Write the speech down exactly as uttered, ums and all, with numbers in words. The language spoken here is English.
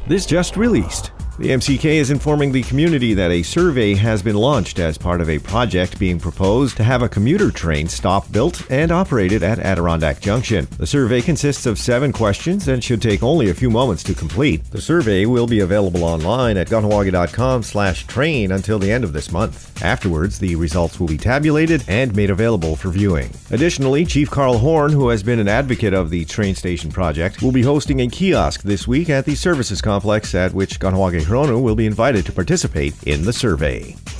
This just released. The M C K is informing the community that a survey has been launched as part of a project being proposed to have a commuter train stop built and operated at Adirondack Junction. The survey consists of seven questions and should take only a few moments to complete. The survey will be available online at kahnawake.com slash train until the end of this month. Afterwards, the results will be tabulated and made available for viewing. Additionally, Chief Carl Horn, who has been an advocate of the train station project, will be hosting a kiosk this week at the services complex at which Kahnawake Chrono will be invited to participate in the survey.